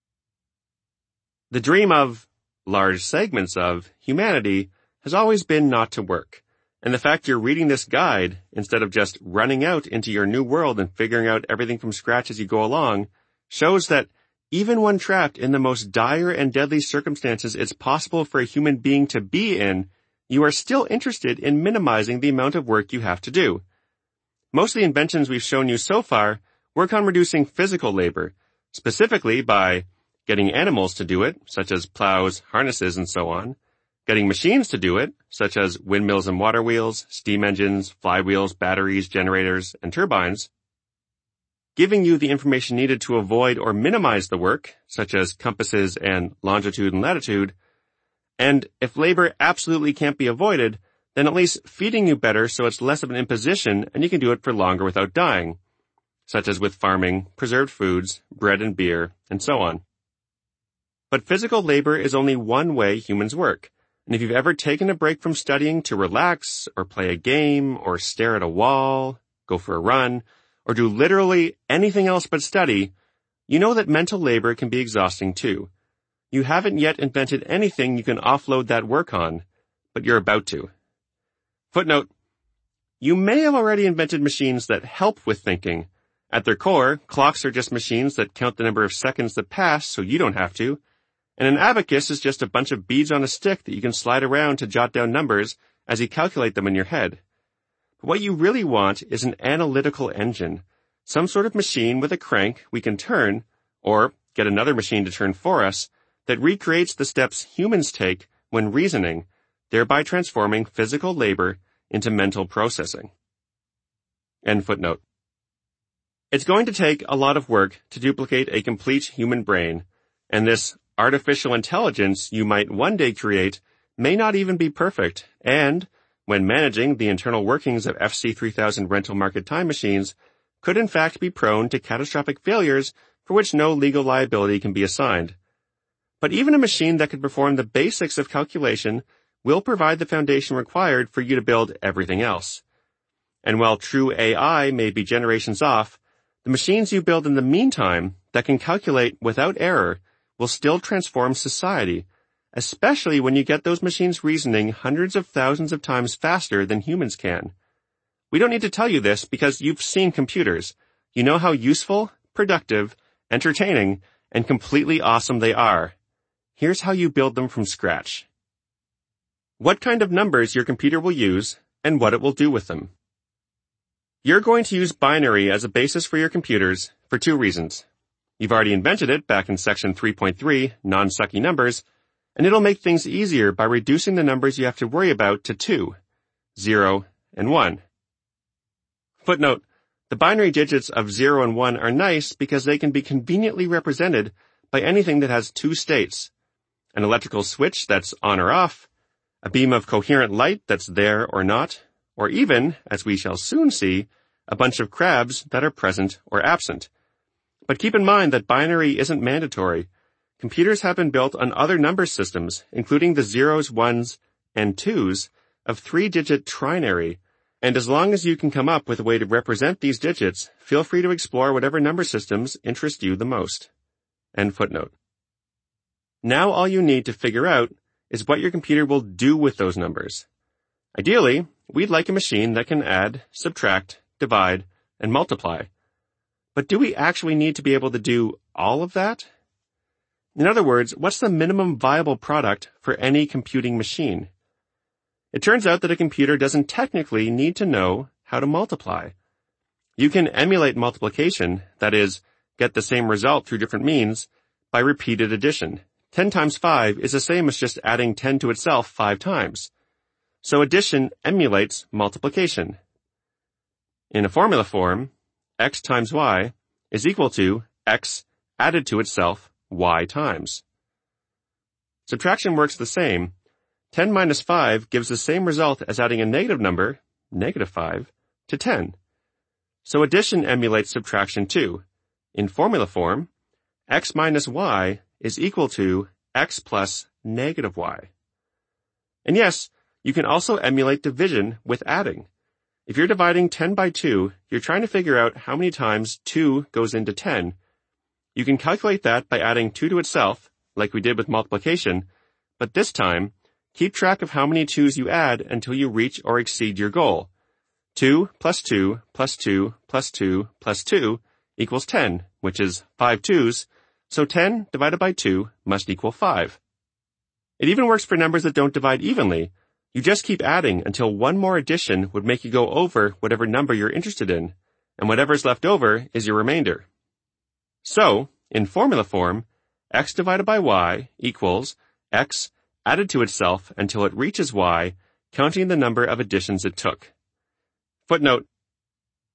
The dream of, large segments of, humanity has always been not to work. And the fact you're reading this guide, instead of just running out into your new world and figuring out everything from scratch as you go along, shows that even when trapped in the most dire and deadly circumstances it's possible for a human being to be in, you are still interested in minimizing the amount of work you have to do. Most of the inventions we've shown you so far work on reducing physical labor, specifically by getting animals to do it, such as plows, harnesses, and so on, getting machines to do it, such as windmills and water wheels, steam engines, flywheels, batteries, generators, and turbines, giving you the information needed to avoid or minimize the work, such as compasses and longitude and latitude. And if labor absolutely can't be avoided, then at least feeding you better so it's less of an imposition and you can do it for longer without dying, such as with farming, preserved foods, bread and beer, and so on. But physical labor is only one way humans work. And if you've ever taken a break from studying to relax, or play a game, or stare at a wall, go for a run, or do literally anything else but study, you know that mental labor can be exhausting too. You haven't yet invented anything you can offload that work on, but you're about to. Footnote: you may have already invented machines that help with thinking. At their core, clocks are just machines that count the number of seconds that pass so you don't have to. And an abacus is just a bunch of beads on a stick that you can slide around to jot down numbers as you calculate them in your head. But what you really want is an analytical engine, some sort of machine with a crank we can turn, or get another machine to turn for us, that recreates the steps humans take when reasoning, thereby transforming physical labor into mental processing. End footnote. It's going to take a lot of work to duplicate a complete human brain, and this artificial intelligence you might one day create may not even be perfect, and, when managing the internal workings of FC3000 rental market time machines, could in fact be prone to catastrophic failures for which no legal liability can be assigned. But even a machine that could perform the basics of calculation will provide the foundation required for you to build everything else. And while true AI may be generations off, the machines you build in the meantime that can calculate without error will still transform society, especially when you get those machines reasoning hundreds of thousands of times faster than humans can. We don't need to tell you this because you've seen computers. You know how useful, productive, entertaining, and completely awesome they are. Here's how you build them from scratch. What kind of numbers your computer will use and what it will do with them. You're going to use binary as a basis for your computers for two reasons. You've already invented it back in section 3.3, non-sucky numbers, and it'll make things easier by reducing the numbers you have to worry about to 2, 0, and 1. Footnote: the binary digits of 0 and 1 are nice because they can be conveniently represented by anything that has two states: an electrical switch that's on or off, a beam of coherent light that's there or not, or even, as we shall soon see, a bunch of crabs that are present or absent. But keep in mind that binary isn't mandatory. Computers have been built on other number systems, including the 0s, 1s, and 2s of 3-digit trinary, and as long as you can come up with a way to represent these digits, feel free to explore whatever number systems interest you the most. End footnote. Now all you need to figure out is what your computer will do with those numbers. Ideally, we'd like a machine that can add, subtract, divide, and multiply. But do we actually need to be able to do all of that? In other words, what's the minimum viable product for any computing machine? It turns out that a computer doesn't technically need to know how to multiply. You can emulate multiplication, that is, get the same result through different means, by repeated addition. 10 times 5 is the same as just adding 10 to itself 5 times. So addition emulates multiplication. In a formula form, x times y is equal to x added to itself y times. Subtraction works the same. 10 minus 5 gives the same result as adding a negative number, negative 5, to 10. So addition emulates subtraction too. In formula form, x minus y is equal to x plus negative y. And yes, you can also emulate division with adding. If you're dividing 10 by 2, you're trying to figure out how many times 2 goes into 10. You can calculate that by adding 2 to itself, like we did with multiplication, but this time, keep track of how many 2's you add until you reach or exceed your goal. 2 plus 2 plus 2 plus 2 plus 2 equals 10, which is 5 2's, so 10 divided by 2 must equal 5. It even works for numbers that don't divide evenly. You just keep adding until one more addition would make you go over whatever number you're interested in, and whatever's left over is your remainder. So, in formula form, x divided by y equals x added to itself until it reaches y, counting the number of additions it took. Footnote: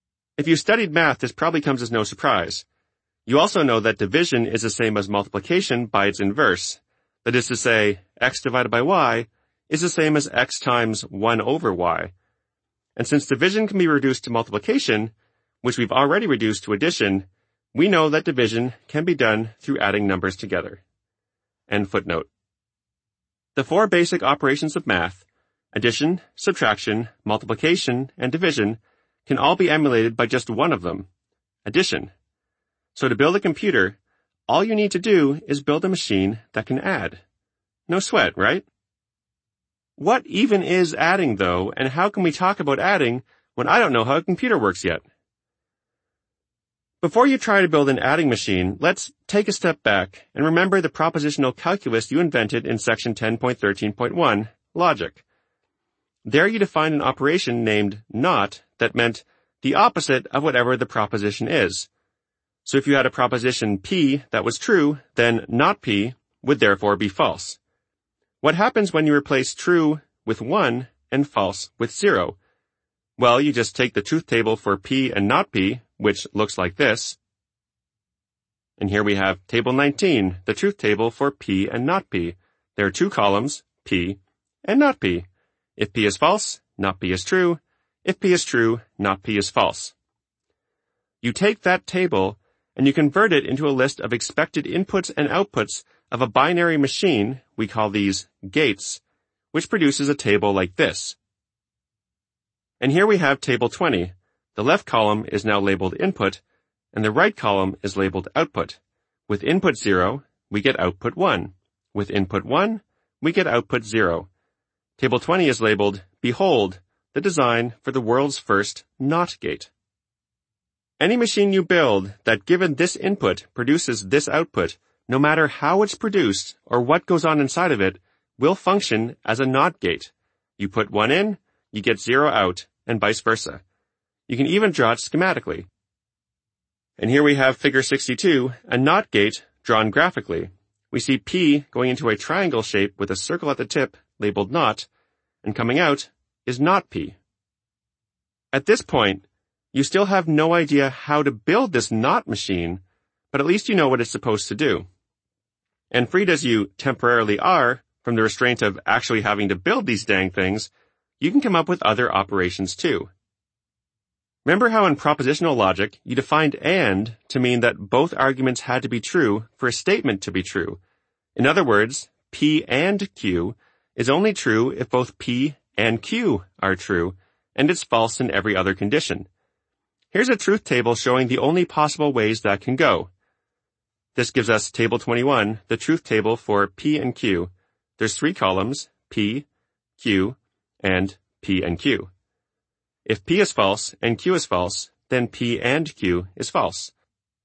If you studied math, this probably comes as no surprise. You also know that division is the same as multiplication by its inverse. That is to say, x divided by y is the same as x times 1 over y. And since division can be reduced to multiplication, which we've already reduced to addition, we know that division can be done through adding numbers together. End footnote. The four basic operations of math, addition, subtraction, multiplication, and division, can all be emulated by just one of them, addition. So to build a computer, all you need to do is build a machine that can add. No sweat, right? What even is adding, though, and how can we talk about adding when I don't know how a computer works yet? Before you try to build an adding machine, let's take a step back and remember the propositional calculus you invented in section 10.13.1, logic. There you defined an operation named not that meant the opposite of whatever the proposition is. So if you had a proposition P that was true, then not P would therefore be false. What happens when you replace true with 1 and false with 0? Well, you just take the truth table for P and not P, which looks like this. And here we have table 19, the truth table for P and not P. There are two columns, P and not P. If P is false, not P is true. If P is true, not P is false. You take that table and you convert it into a list of expected inputs and outputs of a binary machine, we call these gates, which produces a table like this. And here we have table 20. The left column is now labeled input, and the right column is labeled output. With input 0, we get output 1. With input 1, we get output 0. Table 20 is labeled, Behold, the design for the world's first NOT gate. Any machine you build that given this input produces this output, no matter how it's produced or what goes on inside of it, will function as a NOT gate. You put 1 in, you get 0 out, and vice versa. You can even draw it schematically. And here we have figure 62, a NOT gate drawn graphically. We see P going into a triangle shape with a circle at the tip labeled NOT, and coming out is not P. At this point, you still have no idea how to build this NOT machine, but at least you know what it's supposed to do. And freed as you temporarily are from the restraint of actually having to build these dang things, you can come up with other operations too. Remember how in propositional logic you defined AND to mean that both arguments had to be true for a statement to be true. In other words, P and Q is only true if both P and Q are true, and it's false in every other condition. Here's a truth table showing the only possible ways that can go. This gives us table 21, the truth table for P and Q. There's 3 columns, P, Q, and P and Q. If P is false and Q is false, then P and Q is false.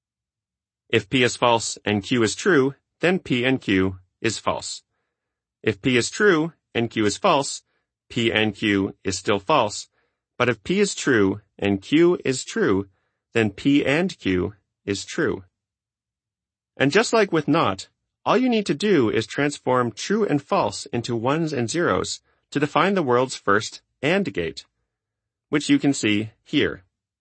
If P is false and Q is true, then P and Q is false. If P is true and Q is false, P and Q is still false. But if P is true and Q is true, then P and Q is true. And just like with NOT, all you need to do is transform true and false into ones and zeros to define the world's first AND gate, which you can see here.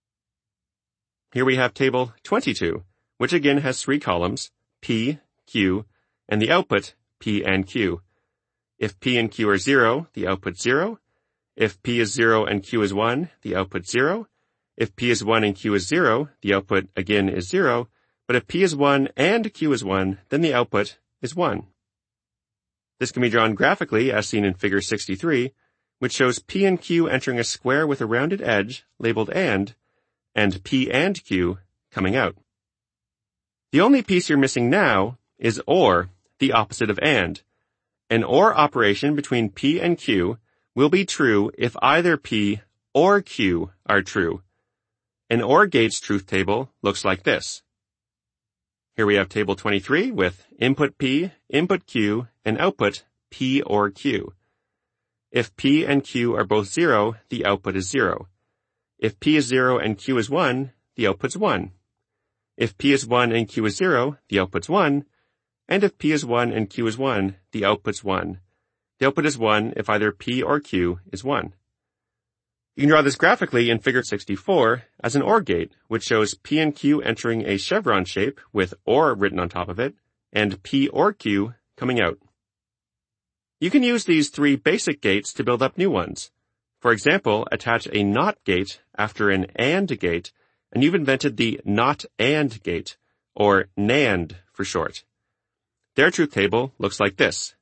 Here we have table 22, which again has 3 columns, P, Q, and the output P and Q. If P and Q are 0, the output 0. If P is 0 and Q is 1, the output 0. If P is 1 and Q is 0, the output again is 0. But if P is 1 and Q is 1, then the output is 1. This can be drawn graphically as seen in figure 63, which shows P and Q entering a square with a rounded edge labeled and P and Q coming out. The only piece you're missing now is OR, the opposite of AND. An OR operation between P and Q will be true if either P or Q are true. An OR gate's truth table looks like this. Here we have table 23 with input P, input Q, and output P or Q. If P and Q are both 0, the output is 0. If P is 0 and Q is 1, the output's 1. If P is 1 and Q is 0, the output's 1. And if P is 1 and Q is 1, the output's 1. The output is 1 if either P or Q is 1. You can draw this graphically in Figure 64 as an OR gate, which shows P and Q entering a chevron shape with OR written on top of it, and P or Q coming out. You can use these three basic gates to build up new ones. For example, attach a NOT gate after an AND gate, and you've invented the NOT AND gate, or NAND for short. Their truth table looks like this.